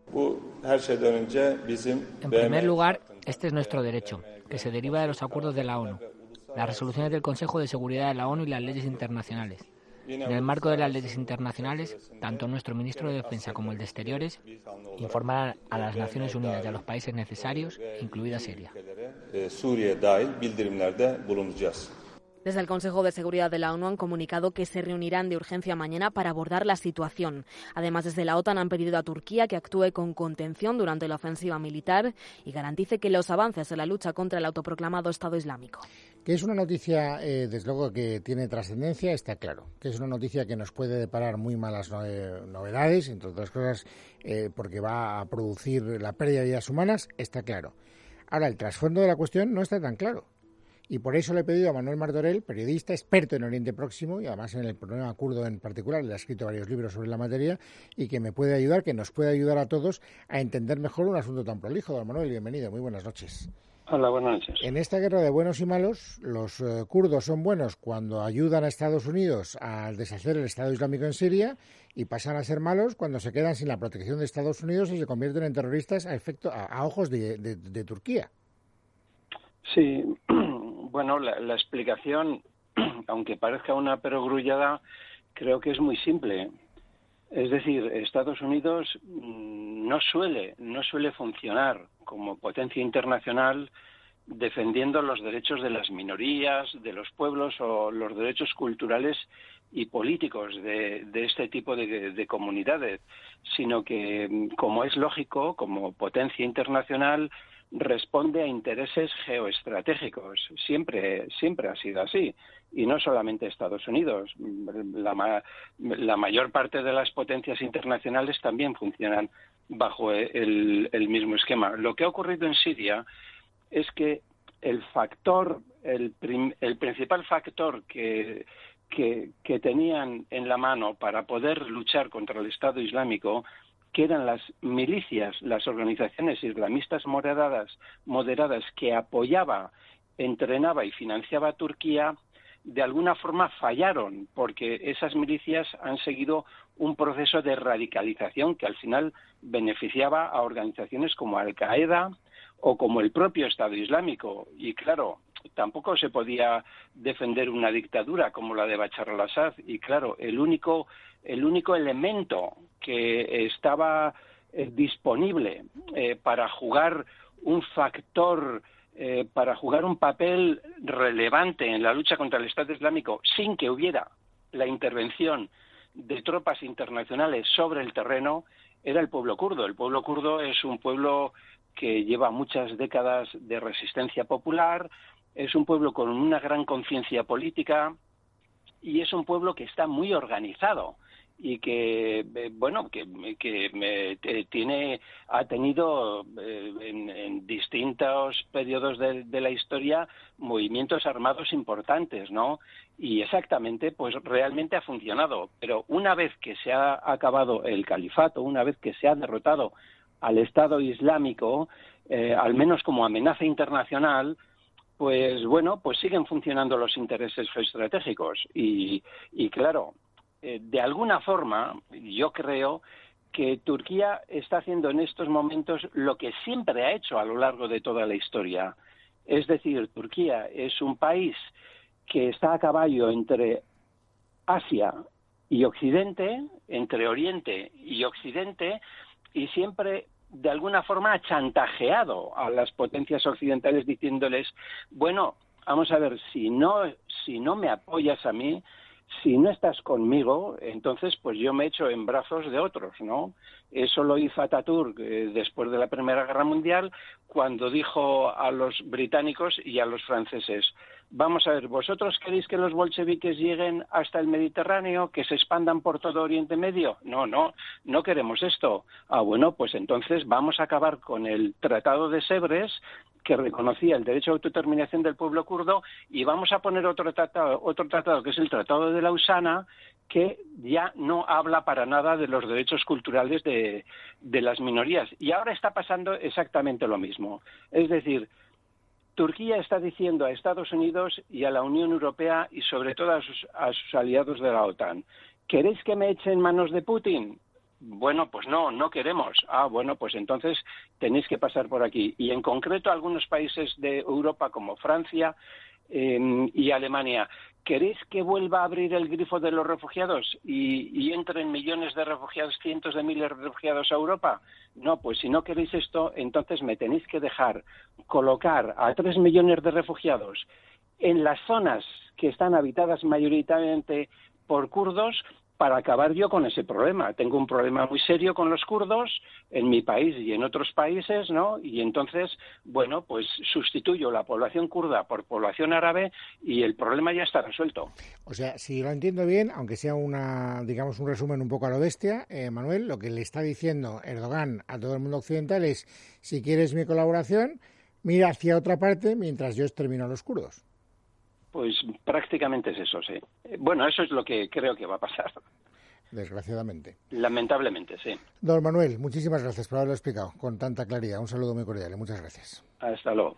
En primer lugar, este es nuestro derecho, que se deriva de los acuerdos de la ONU, las resoluciones del Consejo de Seguridad de la ONU y las leyes internacionales. En el marco de las leyes internacionales, tanto nuestro ministro de Defensa como el de Exteriores informarán a las Naciones Unidas y a los países necesarios, incluida Siria. Desde el Consejo de Seguridad de la ONU han comunicado que se reunirán de urgencia mañana para abordar la situación. Además, desde la OTAN han pedido a Turquía que actúe con contención durante la ofensiva militar y garantice que los avances en la lucha contra el autoproclamado Estado Islámico. Que es una noticia, desde luego, que tiene trascendencia, está claro. Que es una noticia que nos puede deparar muy malas novedades, entre otras cosas, porque va a producir la pérdida de vidas humanas, está claro. Ahora, el trasfondo de la cuestión no está tan claro. Y por eso le he pedido a Manuel Martorell, periodista, experto en Oriente Próximo y además en el problema kurdo en particular, le ha escrito varios libros sobre la materia y que me puede ayudar, que nos puede ayudar a todos a entender mejor un asunto tan prolijo. Don Manuel, bienvenido, muy buenas noches. Hola, buenas noches. En esta guerra de buenos y malos, los kurdos son buenos cuando ayudan a Estados Unidos a deshacer el Estado Islámico en Siria y pasan a ser malos cuando se quedan sin la protección de Estados Unidos y se convierten en terroristas a ojos de Turquía. Sí, bueno, la explicación, aunque parezca una perogrullada, creo que es muy simple. Es decir, Estados Unidos no suele funcionar como potencia internacional defendiendo los derechos de las minorías, de los pueblos o los derechos culturales y políticos de este tipo de comunidades, sino que, como es lógico, como potencia internacional, responde a intereses geoestratégicos. Siempre ha sido así. Y no solamente Estados Unidos. La mayor parte de las potencias internacionales también funcionan bajo el mismo esquema. Lo que ha ocurrido en Siria es que el principal factor que tenían en la mano para poder luchar contra el Estado Islámico, que eran las milicias, las organizaciones islamistas moderadas que apoyaba, entrenaba y financiaba a Turquía, de alguna forma fallaron, porque esas milicias han seguido un proceso de radicalización que al final beneficiaba a organizaciones como Al-Qaeda o como el propio Estado Islámico. Y claro, tampoco se podía defender una dictadura como la de Bashar al-Assad. Y claro, el único elemento que estaba disponible para jugar un factor, para jugar un papel relevante en la lucha contra el Estado Islámico sin que hubiera la intervención de tropas internacionales sobre el terreno, era el pueblo kurdo. El pueblo kurdo es un pueblo que lleva muchas décadas de resistencia popular, es un pueblo con una gran conciencia política y es un pueblo que está muy organizado y que ha tenido en distintos periodos de la historia movimientos armados importantes, ¿no? Y exactamente, pues realmente ha funcionado. Pero una vez que se ha acabado el califato, una vez que se ha derrotado al Estado Islámico, al menos como amenaza internacional, pues siguen funcionando los intereses geoestratégicos. Y claro, de alguna forma, yo creo que Turquía está haciendo en estos momentos lo que siempre ha hecho a lo largo de toda la historia. Es decir, Turquía es un país que está a caballo entre Asia y Occidente, entre Oriente y Occidente, y siempre de alguna forma ha chantajeado a las potencias occidentales diciéndoles, bueno, vamos a ver, si no me apoyas a mí, si no estás conmigo, entonces pues yo me echo en brazos de otros, ¿no? Eso lo hizo Atatürk después de la Primera Guerra Mundial, cuando dijo a los británicos y a los franceses, vamos a ver, ¿vosotros queréis que los bolcheviques lleguen hasta el Mediterráneo, que se expandan por todo Oriente Medio? No queremos esto. Ah, bueno, pues entonces vamos a acabar con el Tratado de Sèvres, que reconocía el derecho a autodeterminación del pueblo kurdo, y vamos a poner otro tratado, que es el Tratado de Lausana, que ya no habla para nada de los derechos culturales de las minorías. Y ahora está pasando exactamente lo mismo. Es decir, Turquía está diciendo a Estados Unidos y a la Unión Europea y sobre todo a sus aliados de la OTAN, ¿queréis que me eche en manos de Putin? Bueno, pues no queremos. Ah, bueno, pues entonces tenéis que pasar por aquí. Y en concreto algunos países de Europa como Francia y Alemania, ¿queréis que vuelva a abrir el grifo de los refugiados y entren millones de refugiados, cientos de miles de refugiados a Europa? No, pues si no queréis esto, entonces me tenéis que dejar colocar a 3 millones de refugiados en las zonas que están habitadas mayoritariamente por kurdos, para acabar yo con ese problema. Tengo un problema muy serio con los kurdos en mi país y en otros países, ¿no? Y entonces, bueno, pues sustituyo la población kurda por población árabe y el problema ya está resuelto. O sea, si lo entiendo bien, aunque sea un resumen un poco a lo bestia, Manuel, lo que le está diciendo Erdogan a todo el mundo occidental es, si quieres mi colaboración, mira hacia otra parte mientras yo extermino a los kurdos. Pues prácticamente es eso, sí. Bueno, eso es lo que creo que va a pasar. Desgraciadamente. Lamentablemente, sí. Don Manuel, muchísimas gracias por haberlo explicado con tanta claridad. Un saludo muy cordial y muchas gracias. Hasta luego.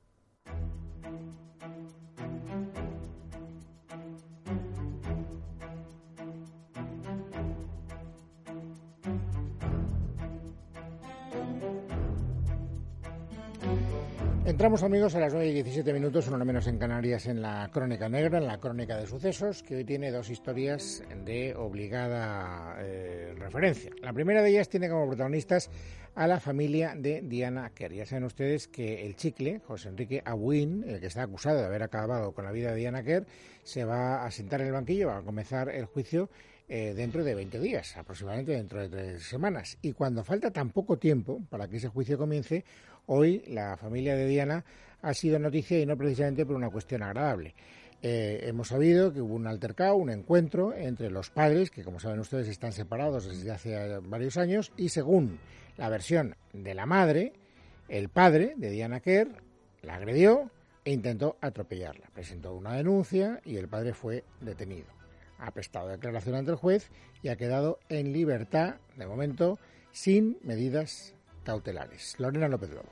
Entramos, amigos, a las 9:17, una hora menos en Canarias, en la Crónica Negra, en la Crónica de Sucesos, que hoy tiene dos historias de obligada referencia. La primera de ellas tiene como protagonistas a la familia de Diana Quer. Ya saben ustedes que el chicle, José Enrique Abuin, el que está acusado de haber acabado con la vida de Diana Quer, se va a sentar en el banquillo, va a comenzar el juicio dentro de 20 días, aproximadamente dentro de 3 semanas. Y cuando falta tan poco tiempo para que ese juicio comience, hoy la familia de Diana ha sido noticia y no precisamente por una cuestión agradable. Hemos sabido que hubo un altercado, un encuentro entre los padres, que como saben ustedes están separados desde hace varios años, y según la versión de la madre, el padre de Diana Quer la agredió e intentó atropellarla. Presentó una denuncia y el padre fue detenido. Ha prestado declaración ante el juez y ha quedado en libertad, de momento, sin medidas cautelares. Lorena López Lobo.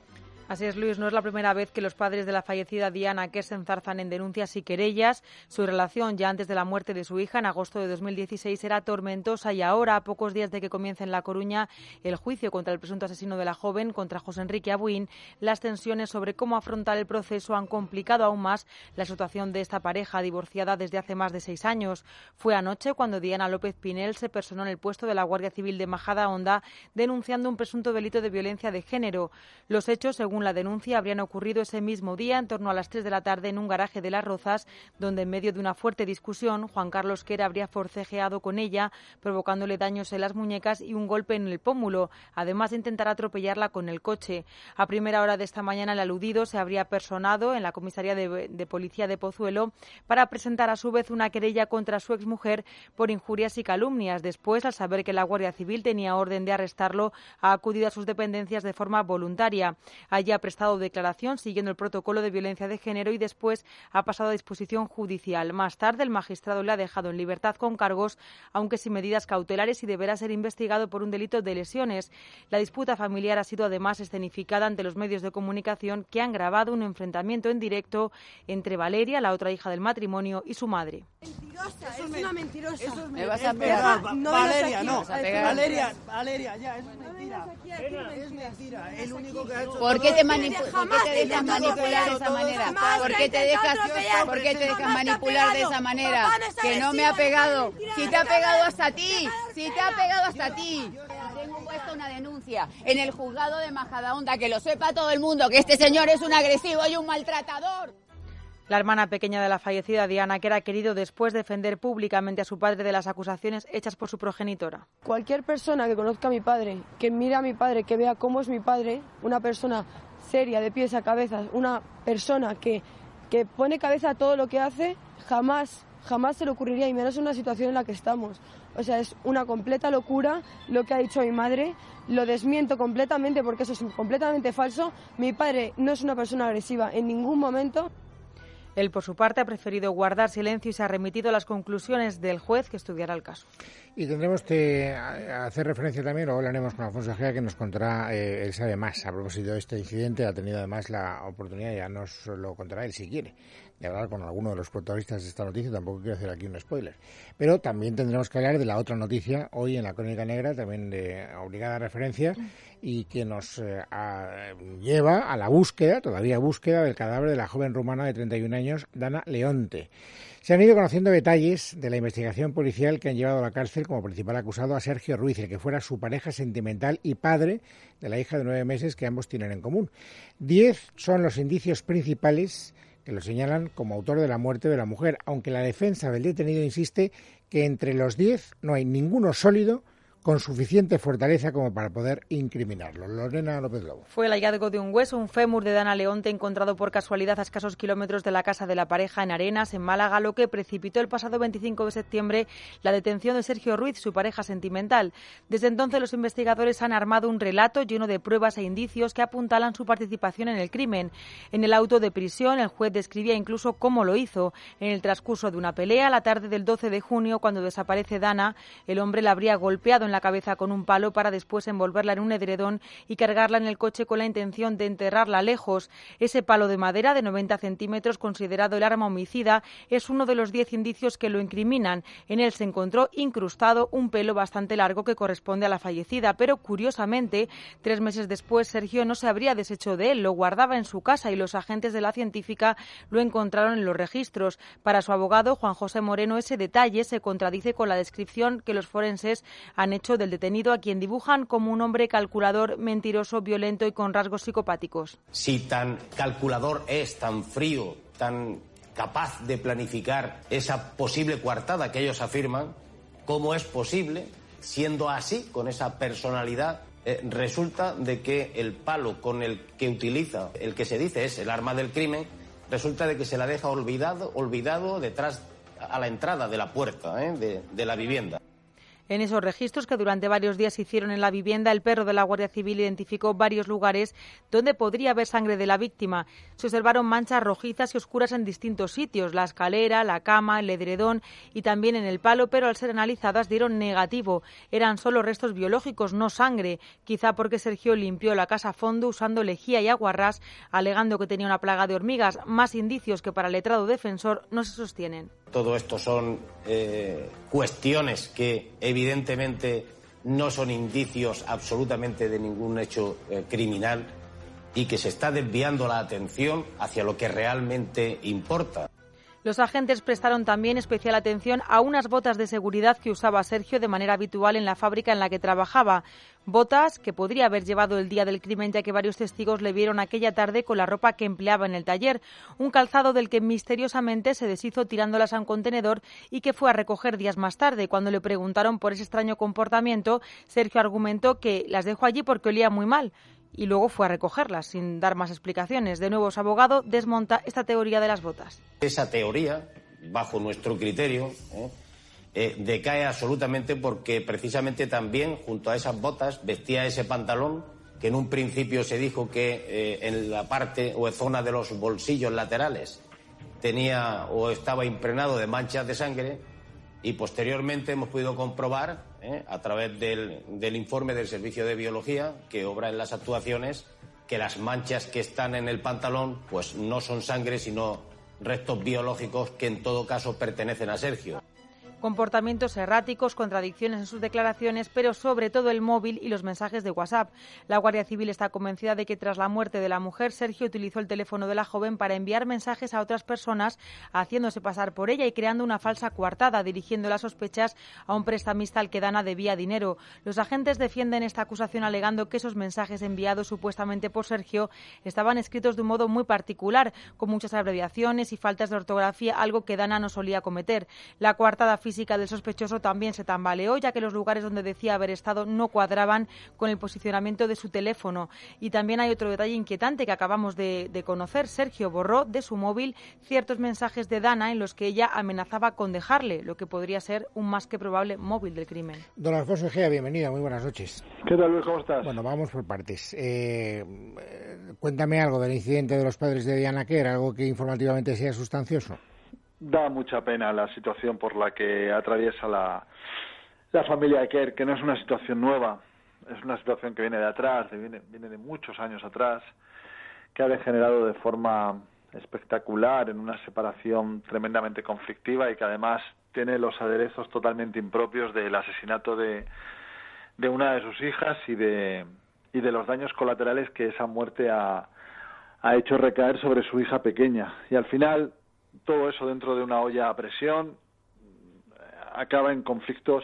Así es, Luis, no es la primera vez que los padres de la fallecida Diana Quer se enzarzan en denuncias y querellas. Su relación ya antes de la muerte de su hija, en agosto de 2016, era tormentosa y ahora, a pocos días de que comience en La Coruña el juicio contra el presunto asesino de la joven, contra José Enrique Abuín, las tensiones sobre cómo afrontar el proceso han complicado aún más la situación de esta pareja divorciada desde hace más de 6 años. Fue anoche cuando Diana López Pinel se personó en el puesto de la Guardia Civil de Majadahonda denunciando un presunto delito de violencia de género. Los hechos, según la denuncia, habrían ocurrido ese mismo día en torno a las 3 de la tarde en un garaje de Las Rozas, donde en medio de una fuerte discusión Juan Carlos Quer habría forcejeado con ella, provocándole daños en las muñecas y un golpe en el pómulo, además de intentar atropellarla con el coche. A primera hora de esta mañana el aludido se habría personado en la comisaría de policía de Pozuelo para presentar a su vez una querella contra su exmujer por injurias y calumnias. Después, al saber que la Guardia Civil tenía orden de arrestarlo, ha acudido a sus dependencias de forma voluntaria. Allí ha prestado declaración siguiendo el protocolo de violencia de género y después ha pasado a disposición judicial. Más tarde, el magistrado le ha dejado en libertad con cargos, aunque sin medidas cautelares, y deberá ser investigado por un delito de lesiones. La disputa familiar ha sido además escenificada ante los medios de comunicación, que han grabado un enfrentamiento en directo entre Valeria, la otra hija del matrimonio, y su madre. Mentirosa, es una mentirosa. Me vas a pegar. No, Valeria, no. Valeria, ya, es mentira. Es mentira. El único que ha hecho... ¿Por qué te dejas manipular de esa manera? ¿Por qué te dejas manipular de esa manera? Que no me ha pegado. Si te ha pegado hasta ti. Tengo puesto una denuncia en el juzgado de Majadahonda, que lo sepa todo el mundo, que este señor es un agresivo y un maltratador. La hermana pequeña de la fallecida Diana Quer ha querido después defender públicamente a su padre de las acusaciones hechas por su progenitora. Cualquier persona que conozca a mi padre, que mire a mi padre, que vea cómo es mi padre, una persona seria, de pies a cabeza, una persona que pone cabeza a todo lo que hace, jamás se le ocurriría, y menos en una situación en la que estamos. O sea, es una completa locura lo que ha dicho mi madre. Lo desmiento completamente porque eso es completamente falso. Mi padre no es una persona agresiva en ningún momento. Él, por su parte, ha preferido guardar silencio y se ha remitido a las conclusiones del juez que estudiará el caso. Y tendremos que hacer referencia también, luego hablaremos con Alfonso Egea, que nos contará, él sabe más a propósito de este incidente. Ha tenido además la oportunidad, ya nos lo contará él si quiere, de hablar con alguno de los protagonistas de esta noticia. Tampoco quiero hacer aquí un spoiler. Pero también tendremos que hablar de la otra noticia, hoy en la Crónica Negra, también de obligada referencia, y que nos lleva a la búsqueda del cadáver de la joven rumana de 31 años, Dana Leonte. Se han ido conociendo detalles de la investigación policial que han llevado a la cárcel como principal acusado a Sergio Ruiz, el que fuera su pareja sentimental y padre de la hija de 9 meses que ambos tienen en común. 10 son los indicios principales que lo señalan como autor de la muerte de la mujer, aunque la defensa del detenido insiste que entre los 10 no hay ninguno sólido con suficiente fortaleza como para poder incriminarlo. Lorena López Lobo. Fue el hallazgo de un hueso, un fémur de Dana Leonte, encontrado por casualidad a escasos kilómetros de la casa de la pareja en Arenas, en Málaga, lo que precipitó el pasado 25 de septiembre la detención de Sergio Ruiz, su pareja sentimental. Desde entonces los investigadores han armado un relato lleno de pruebas e indicios que apuntalan su participación en el crimen. En el auto de prisión, el juez describía incluso cómo lo hizo. En el transcurso de una pelea, la tarde del 12 de junio, cuando desaparece Dana, el hombre la habría golpeado en la cabeza con un palo para después envolverla en un edredón y cargarla en el coche con la intención de enterrarla lejos. Ese palo de madera de 90 centímetros, considerado el arma homicida, es uno de los 10 indicios que lo incriminan. En él se encontró incrustado un pelo bastante largo que corresponde a la fallecida, pero curiosamente, 3 meses después, Sergio no se habría deshecho de él, lo guardaba en su casa y los agentes de la científica lo encontraron en los registros. Para su abogado, Juan José Moreno, ese detalle se contradice con la descripción que los forenses han hecho del detenido, a quien dibujan como un hombre calculador, mentiroso, violento y con rasgos psicopáticos. Si tan calculador es, tan frío, tan capaz de planificar esa posible coartada que ellos afirman, ¿cómo es posible, siendo así, con esa personalidad, resulta de que el palo con el que utiliza, el que se dice es el arma del crimen, resulta de que se la deja olvidado detrás a la entrada de la puerta de la vivienda? En esos registros que durante varios días se hicieron en la vivienda, el perro de la Guardia Civil identificó varios lugares donde podría haber sangre de la víctima. Se observaron manchas rojizas y oscuras en distintos sitios, la escalera, la cama, el edredón y también en el palo, pero al ser analizadas dieron negativo. Eran solo restos biológicos, no sangre, quizá porque Sergio limpió la casa a fondo usando lejía y aguarrás, alegando que tenía una plaga de hormigas, más indicios que para el letrado defensor no se sostienen. Todo esto son cuestiones que evidentemente no son indicios absolutamente de ningún hecho criminal y que se está desviando la atención hacia lo que realmente importa. Los agentes prestaron también especial atención a unas botas de seguridad que usaba Sergio de manera habitual en la fábrica en la que trabajaba. Botas que podría haber llevado el día del crimen, ya que varios testigos le vieron aquella tarde con la ropa que empleaba en el taller. Un calzado del que misteriosamente se deshizo tirándolas a un contenedor y que fue a recoger días más tarde. Cuando le preguntaron por ese extraño comportamiento, Sergio argumentó que las dejó allí porque olía muy mal. Y luego fue a recogerlas, sin dar más explicaciones. De nuevo, su abogado desmonta esta teoría de las botas. Esa teoría, bajo nuestro criterio, decae absolutamente porque precisamente también, junto a esas botas, vestía ese pantalón que en un principio se dijo que en la parte o en zona de los bolsillos laterales tenía o estaba impregnado de manchas de sangre, y posteriormente hemos podido comprobar a través del informe del Servicio de Biología que obra en las actuaciones que las manchas que están en el pantalón pues no son sangre sino restos biológicos que en todo caso pertenecen a Sergio. Comportamientos erráticos, contradicciones en sus declaraciones, pero sobre todo el móvil y los mensajes de WhatsApp. La Guardia Civil está convencida de que tras la muerte de la mujer, Sergio utilizó el teléfono de la joven para enviar mensajes a otras personas, haciéndose pasar por ella y creando una falsa coartada, dirigiendo las sospechas a un prestamista al que Dana debía dinero. Los agentes defienden esta acusación alegando que esos mensajes enviados supuestamente por Sergio estaban escritos de un modo muy particular, con muchas abreviaciones y faltas de ortografía, algo que Dana no solía cometer. La coartada física del sospechoso también se tambaleó, ya que los lugares donde decía haber estado no cuadraban con el posicionamiento de su teléfono. Y también hay otro detalle inquietante que acabamos de conocer. Sergio borró de su móvil ciertos mensajes de Dana en los que ella amenazaba con dejarle, lo que podría ser un más que probable móvil del crimen. Don Alfonso Egea, bienvenido, muy buenas noches. ¿Qué tal, Luis? ¿Cómo estás? Bueno, vamos por partes. Cuéntame algo del incidente de los padres de Diana Quer, algo que informativamente sea sustancioso. Da mucha pena la situación por la que atraviesa la familia Quer, que no es una situación nueva, es una situación que viene de atrás, viene de muchos años atrás, que ha degenerado de forma espectacular en una separación tremendamente conflictiva y que además tiene los aderezos totalmente impropios del asesinato de una de sus hijas y de los daños colaterales que esa muerte ha hecho recaer sobre su hija pequeña. Y al final todo eso dentro de una olla a presión acaba en conflictos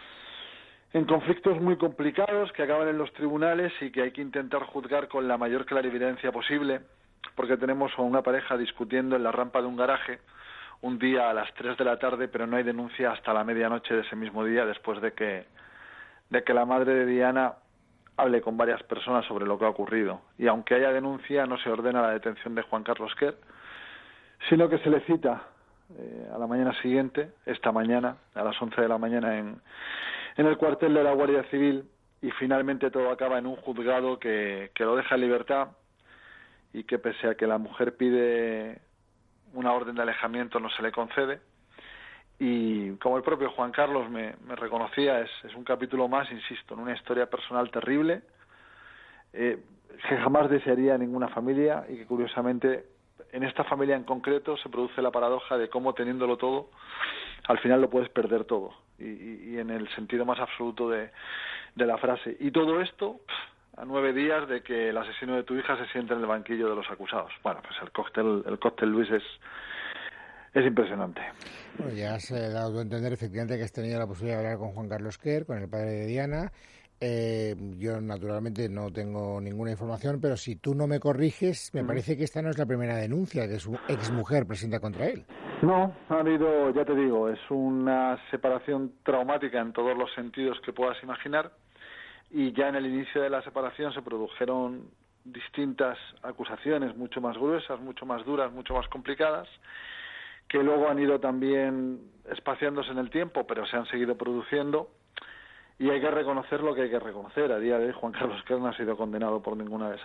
muy complicados que acaban en los tribunales y que hay que intentar juzgar con la mayor clarividencia posible, porque tenemos a una pareja discutiendo en la rampa de un garaje un día a las 3 de la tarde, pero no hay denuncia hasta la medianoche de ese mismo día, después de que la madre de Diana hable con varias personas sobre lo que ha ocurrido. Y aunque haya denuncia, no se ordena la detención de Juan Carlos Quer, sino que se le cita a la mañana siguiente, esta mañana, a las 11 de la mañana, en el cuartel de la Guardia Civil, y finalmente todo acaba en un juzgado que lo deja en libertad y que, pese a que la mujer pide una orden de alejamiento, no se le concede. Y como el propio Juan Carlos me reconocía, es un capítulo más, insisto, en una historia personal terrible que jamás desearía ninguna familia y que, curiosamente, en esta familia en concreto se produce la paradoja de cómo, teniéndolo todo, al final lo puedes perder todo, y en el sentido más absoluto de la frase. Y todo esto a 9 días de que el asesino de tu hija se siente en el banquillo de los acusados. Bueno, pues el cóctel Luis es impresionante. Bueno, ya has dado a entender efectivamente que has tenido la posibilidad de hablar con Juan Carlos Quer, con el padre de Diana. Yo naturalmente no tengo ninguna información, pero si tú no me corriges, me parece que esta no es la primera denuncia que su exmujer presenta contra él. No, ha habido, ya te digo, es una separación traumática en todos los sentidos que puedas imaginar, y ya en el inicio de la separación se produjeron distintas acusaciones mucho más gruesas, mucho más duras, mucho más complicadas, que luego han ido también espaciándose en el tiempo, pero se han seguido produciendo, y hay que reconocer lo que hay que reconocer. A día de hoy Juan Carlos Kern no ha sido condenado por ninguna de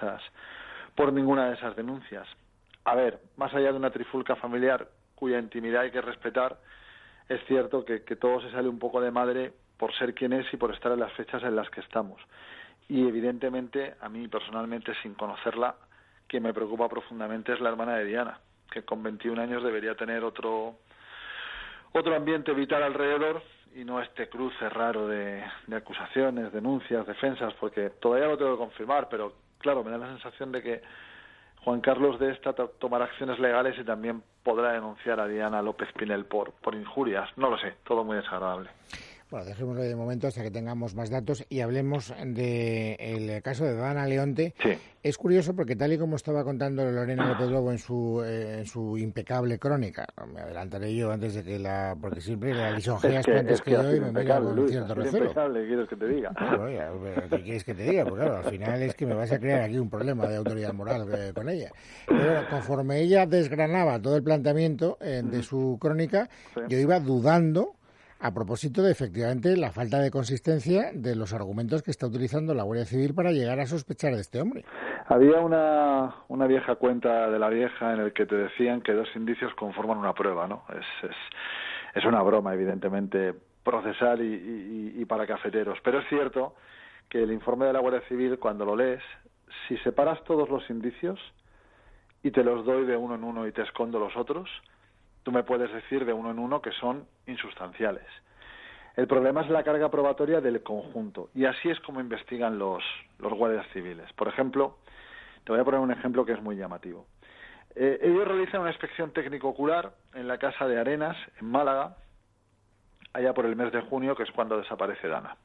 esas denuncias. A ver, más allá de una trifulca familiar cuya intimidad hay que respetar, es cierto que todo se sale un poco de madre por ser quien es y por estar en las fechas en las que estamos. Y evidentemente, a mí personalmente, sin conocerla, que me preocupa profundamente es la hermana de Diana, que con 21 años debería tener otro ambiente vital alrededor y no este cruce raro de acusaciones, denuncias, defensas, porque todavía lo tengo que confirmar, pero claro, me da la sensación de que Juan Carlos de esta tomará acciones legales y también podrá denunciar a Diana López Pinel por injurias. No lo sé, todo muy desagradable. Bueno, dejémoslo de momento hasta que tengamos más datos y hablemos del caso de Dana Leonte. Sí. Es curioso porque tal y como estaba contando Lorena López Lobo en su impecable crónica, me adelantaré yo antes de que porque siempre la lisonjeas antes que yo y me mira con cierto recelo. Impecable, ¿qué quieres que te diga? ¿Qué quieres que te diga? Pues claro, al final es que me vas a crear aquí un problema de autoridad moral con ella. Pero bueno, conforme ella desgranaba todo el planteamiento de su crónica, yo iba dudando a propósito de, efectivamente, la falta de consistencia de los argumentos que está utilizando la Guardia Civil para llegar a sospechar de este hombre. Había una vieja cuenta de La Vieja en el que te decían que 2 indicios conforman una prueba, ¿no? Es una broma, evidentemente, procesal y para cafeteros. Pero es cierto que el informe de la Guardia Civil, cuando lo lees, si separas todos los indicios y te los doy de uno en uno y te escondo los otros, tú me puedes decir de uno en uno que son insustanciales. El problema es la carga probatoria del conjunto, y así es como investigan los guardias civiles. Por ejemplo, te voy a poner un ejemplo que es muy llamativo. Ellos realizan una inspección técnico-ocular en la casa de Arenas, en Málaga, allá por el mes de junio, que es cuando desaparece Dana.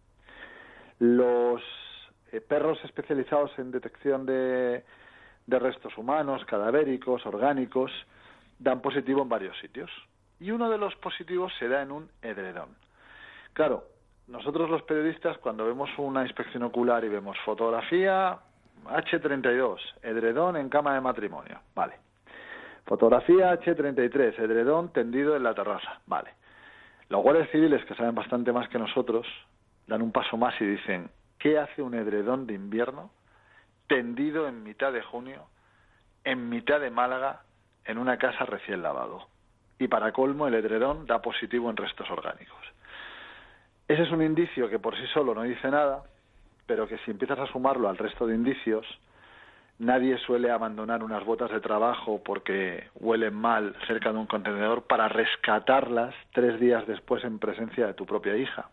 Los perros especializados en detección de restos humanos, cadavéricos, orgánicos, dan positivo en varios sitios. Y uno de los positivos se da en un edredón. Claro, nosotros los periodistas, cuando vemos una inspección ocular y vemos fotografía H32, edredón en cama de matrimonio, vale. Fotografía H33, edredón tendido en la terraza, vale. Los guardias civiles, que saben bastante más que nosotros, dan un paso más y dicen, ¿qué hace un edredón de invierno tendido en mitad de junio, en mitad de Málaga, en una casa recién lavado? Y para colmo, el edredón da positivo en restos orgánicos. Ese es un indicio que por sí solo no dice nada, pero que si empiezas a sumarlo al resto de indicios, nadie suele abandonar unas botas de trabajo porque huelen mal cerca de un contenedor para rescatarlas 3 días después en presencia de tu propia hija.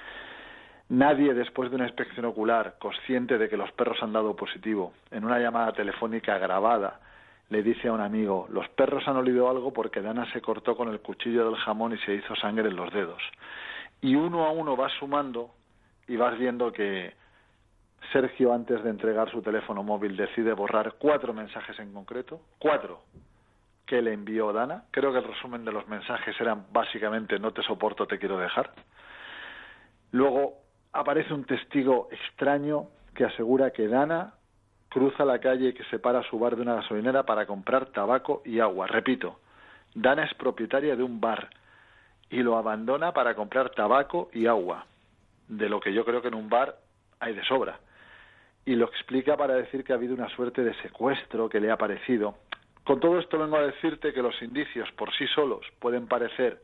Nadie, después de una inspección ocular, consciente de que los perros han dado positivo, en una llamada telefónica grabada, le dice a un amigo, los perros han olido algo porque Dana se cortó con el cuchillo del jamón y se hizo sangre en los dedos. Y uno a uno vas sumando y vas viendo que Sergio, antes de entregar su teléfono móvil, decide borrar 4 mensajes en concreto, 4 que le envió Dana. Creo que el resumen de los mensajes eran básicamente no te soporto, te quiero dejar. Luego aparece un testigo extraño que asegura que Dana cruza la calle que separa su bar de una gasolinera para comprar tabaco y agua. Repito, Dana es propietaria de un bar y lo abandona para comprar tabaco y agua, de lo que yo creo que en un bar hay de sobra. Y lo explica para decir que ha habido una suerte de secuestro que le ha parecido. Con todo esto vengo a decirte que los indicios por sí solos pueden parecer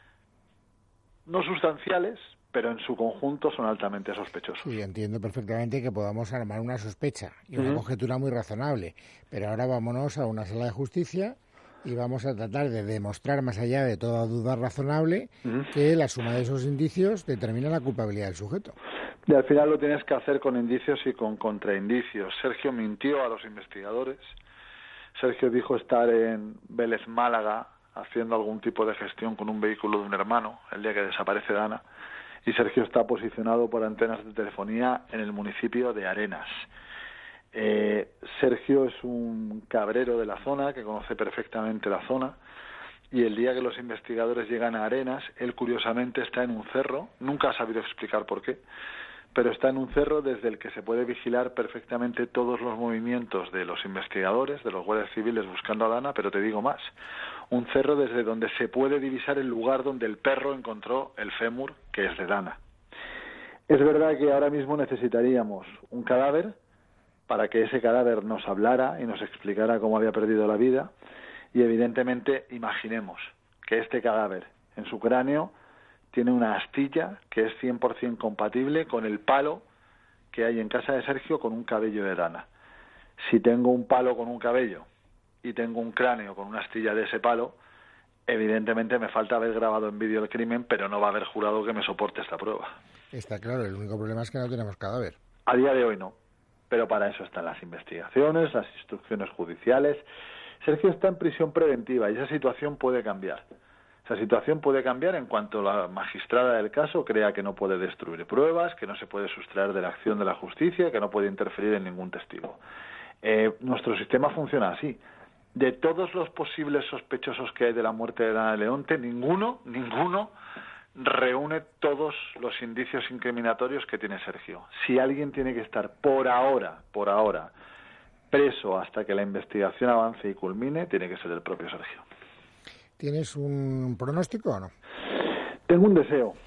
no sustanciales, pero en su conjunto son altamente sospechosos. Sí, entiendo perfectamente que podamos armar una sospecha y una conjetura muy razonable, pero ahora vámonos a una sala de justicia y vamos a tratar de demostrar, más allá de toda duda razonable, que la suma de esos indicios determina la culpabilidad del sujeto. Y al final lo tienes que hacer con indicios y con contraindicios. Sergio mintió a los investigadores. Sergio dijo estar en Vélez, Málaga, haciendo algún tipo de gestión con un vehículo de un hermano el día que desaparece Dana. Y Sergio está posicionado por antenas de telefonía en el municipio de Arenas. Sergio es un cabrero de la zona, que conoce perfectamente la zona, y el día que los investigadores llegan a Arenas, él curiosamente está en un cerro, nunca ha sabido explicar por qué, pero está en un cerro desde el que se puede vigilar perfectamente todos los movimientos de los investigadores, de los guardias civiles buscando a Dana, pero te digo más, un cerro desde donde se puede divisar el lugar donde el perro encontró el fémur, que es de Dana. Es verdad que ahora mismo necesitaríamos un cadáver para que ese cadáver nos hablara y nos explicara cómo había perdido la vida, y evidentemente imaginemos que este cadáver en su cráneo tiene una astilla que es 100% compatible con el palo que hay en casa de Sergio con un cabello de rana. Si tengo un palo con un cabello y tengo un cráneo con una astilla de ese palo, evidentemente me falta haber grabado en vídeo el crimen, pero no va a haber jurado que me soporte esta prueba. Está claro, el único problema es que no tenemos cadáver. A día de hoy no, pero para eso están las investigaciones, las instrucciones judiciales. Sergio está en prisión preventiva y esa situación puede cambiar. Esa situación puede cambiar en cuanto la magistrada del caso crea que no puede destruir pruebas, que no se puede sustraer de la acción de la justicia, que no puede interferir en ningún testigo. Nuestro sistema funciona así. De todos los posibles sospechosos que hay de la muerte de Dana Leonte, ninguno reúne todos los indicios incriminatorios que tiene Sergio. Si alguien tiene que estar por ahora, preso hasta que la investigación avance y culmine, tiene que ser el propio Sergio. ¿Tienes un pronóstico o no? Tengo un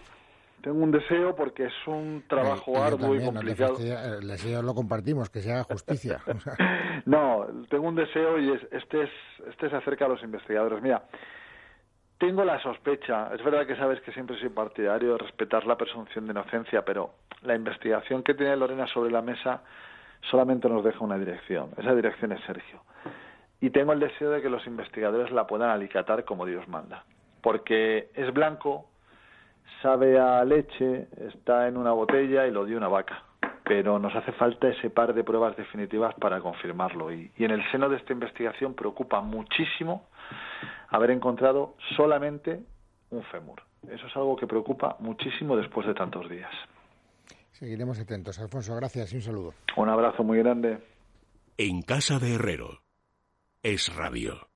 deseo porque es un trabajo arduo y complicado. El deseo lo compartimos, que se haga justicia. No, tengo un deseo y este se acerca a los investigadores. Mira, tengo la sospecha, es verdad que sabes que siempre soy partidario de respetar la presunción de inocencia, pero la investigación que tiene Lorena sobre la mesa solamente nos deja una dirección. Esa dirección es Sergio. Y tengo el deseo de que los investigadores la puedan alicatar como Dios manda. Porque es blanco, sabe a leche, está en una botella y lo dio una vaca. Pero nos hace falta ese par de pruebas definitivas para confirmarlo. Y en el seno de esta investigación preocupa muchísimo haber encontrado solamente un fémur. Eso es algo que preocupa muchísimo después de tantos días. Seguiremos atentos. Alfonso, gracias y un saludo. Un abrazo muy grande. En casa de Herrero. Es Radio.